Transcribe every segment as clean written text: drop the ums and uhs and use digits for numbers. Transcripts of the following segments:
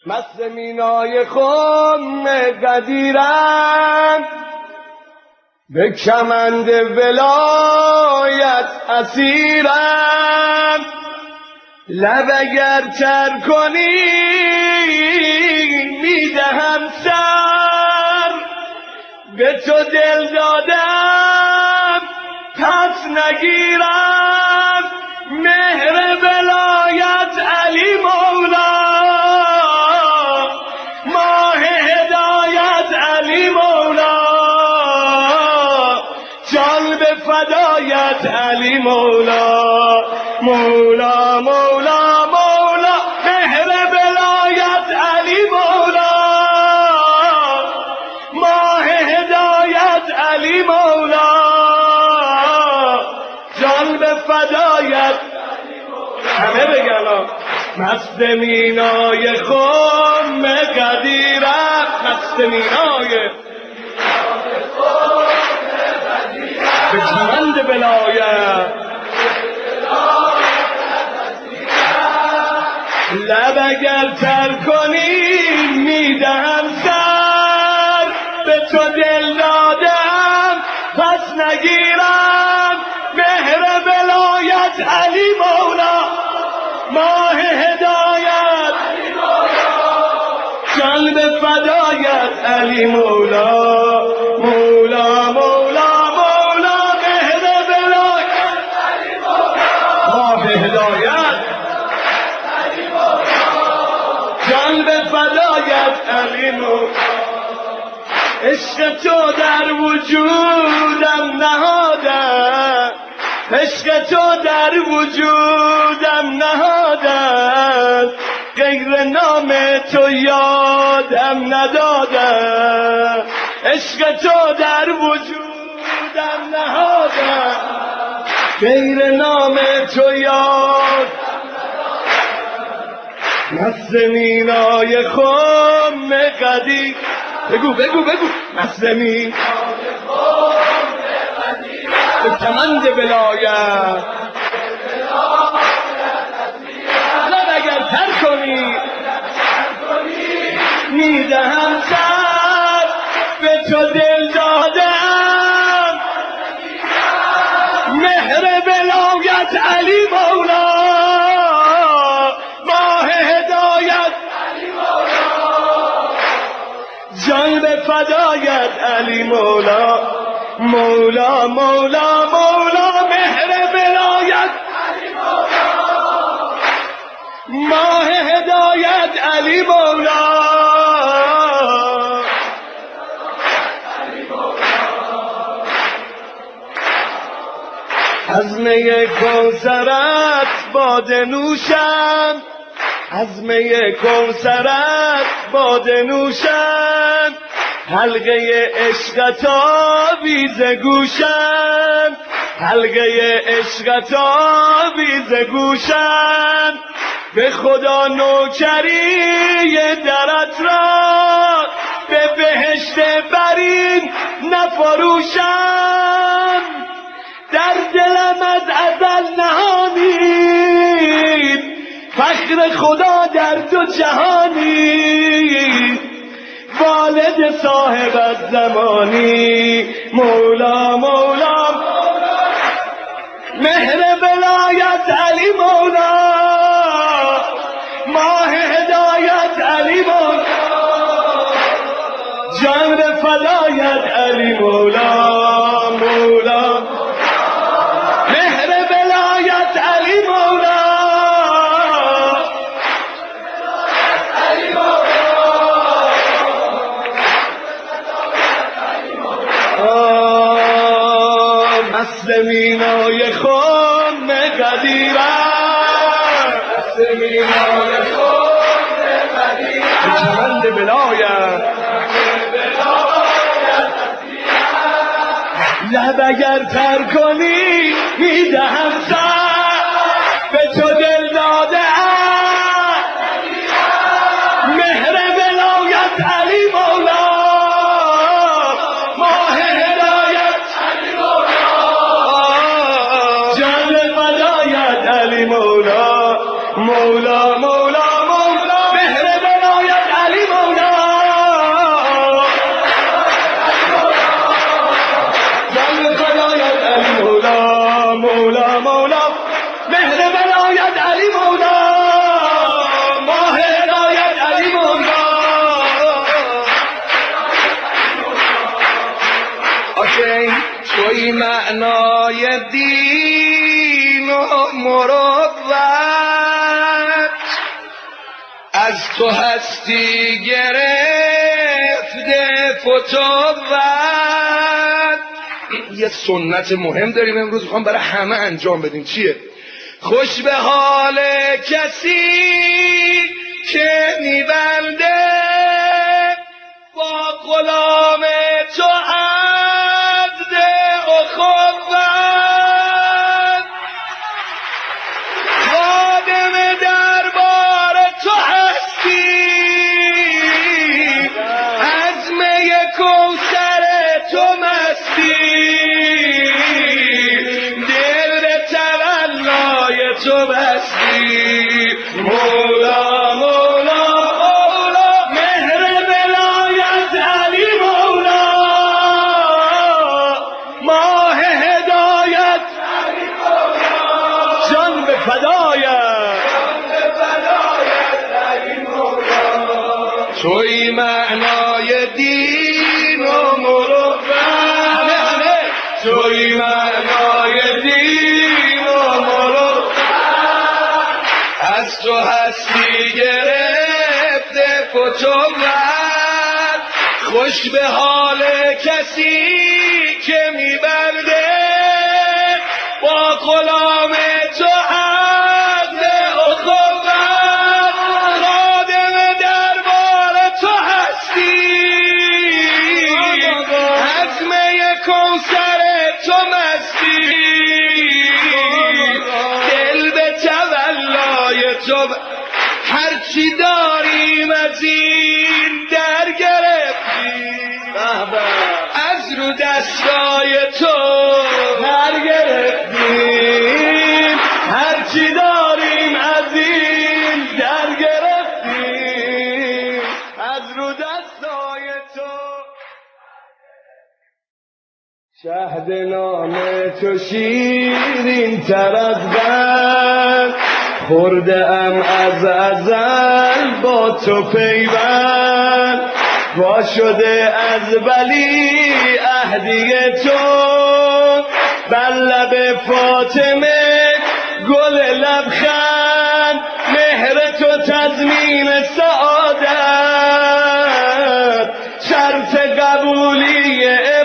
مست مینای خم قدیرم، به کمند ولایت اسیرم. لب اگر تر کنی میدهم سر، به تو دل دادم پس نگیرم. مهر ولایت علی مولا، ماه هدایت علی مولا، جان به فدایت علی مولا. مولا مولا مولا، مهر ولایت علی مولا، ماه هدایت علی مولا، جان به فدایت. همه بگن مست مینای خم قدیرم، مست مینای به کمند ولایت. لب اگر تر کنی میدهم سر، به تو دل دادم پس نگیرم. مهر ولایت علی مولا، ماه هدایت جان به فدایت علی مولا. مولا مولا مولا، مهر ولایت علی مولا، ماه هدایت جان به فدایت علی مولا. عشق تو در وجودم نهادم، عشق تو در وجودم نهادم، غیر نام تو یادم ندادم. عشق تو در وجودم نهادم، غیر نام تو یاد. مست مینای خم قدیر، بگو بگو بگو، مست مینای خم قدیر، به کمند ولایت. لب اگر تر کنی میدهم سر، به تو دل دادم. مهر ولایت علی مولا، ماه هدایت علی مولا، جان به فدایت علی مولا. مولا مولا مولا، مهر ولایت علی مولا، ماه هدایت علی مولا. از می کوثرت باده نوشم، از می کوثرت باده نوشم، حلقه عشقت آویز گوشم، حلقه عشقت آویز گوشم. به خدا نوکری درت را، به بهشت برین نفروشم. در دلم از ازل نهانید، فخر خدا در دو جهانی، والد صاحب الزمانی. مولا مولا مهر ولایت علی مولا، ماه هدایت علی مولا، جان به فدایت علی مولا. مولا مهر ولایت علی مولا، مست مینای خم قدیرم، مست مینای خم قدیرم، به کمند ولایت. لب اگر تر کنی میدهم سر، به تو دل دادم. مهر ولایت علی مولا، ماه هدایت علی مولا، جان فدایت علی مولا. مولا مولا مولا، مهر ولایت معنای دین و مروت از تو هستی گرفته فتوت. یه سنت مهم داریم امروز میخوام برای همه انجام بدیم. چیه؟ خوش به حال کسی که میبنده با غلام تو عهد اخوت. خادم دربار تو هستی از می کوثر تو مستی دل به تولای تو بستی. مولا مولا مولا مهر ولایت علی مولا ماه هدایت جان به فدایت توی معنای دین و مروت. توی معنای دین و مروت از تو هستی گرفته فتوت. خوش به حال کسی که میبرده با غلام تو عهد اخوت. خادم دربار تو هستی از می کوثر تو مستی دل به تولای تو هرچی داریم از این در گرفتیم از رو دستای تو در گرفتیم. هرچی داریم از این در گرفتیم از رو دستای تو. شهد نام تو شیرین تر از بند خورده ام از ازل با تو پیوند وا شده از ولی عهدی تو بر لب فاطمه گل لبخند مهر تو تضمین سعادت شرط قبولی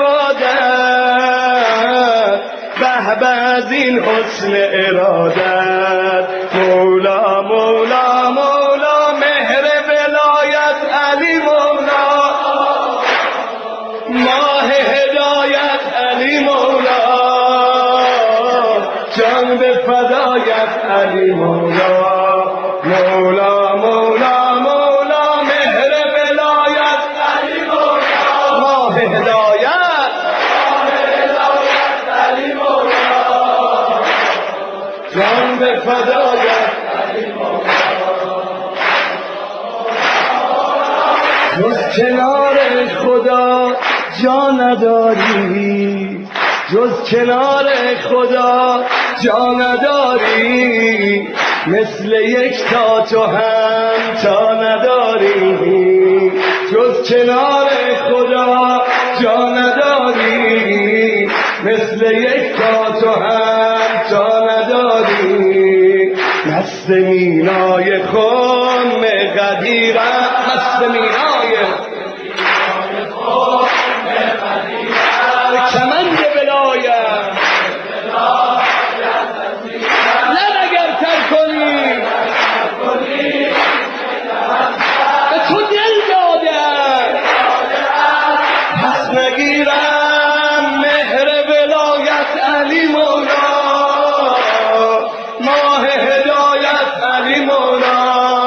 عبادت به به از این حسن ارادت. مولا مولا مولا مهر ولایت علی مولا ماه هدایت علی مولا جان به فدایت علی مولا. مولا مولا مولا مهر ولایت علی مولا ماه هدایت علی مولا جان به فدایت علی مولا. جز کنار خدا جا نداری جز کنار خدا جا نداری مثل یک تا تو هم تا نداری جز کنار خدا جا نداری مثل یک تا تو هم تا نداری. مست مینای خم قدیرم مست مینای کمند ولایت لب اگر تر کنی به تو دل دادم پس نگیرم مهر ولایت علی مولا ماه هدایت علی مولا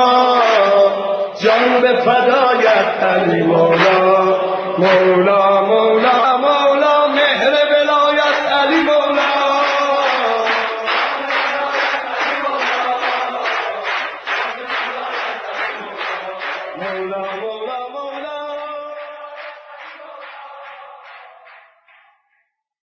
جان به فدایت علی مولا. مولا مولا مولا مهر ولایت علی مولا مولا مولا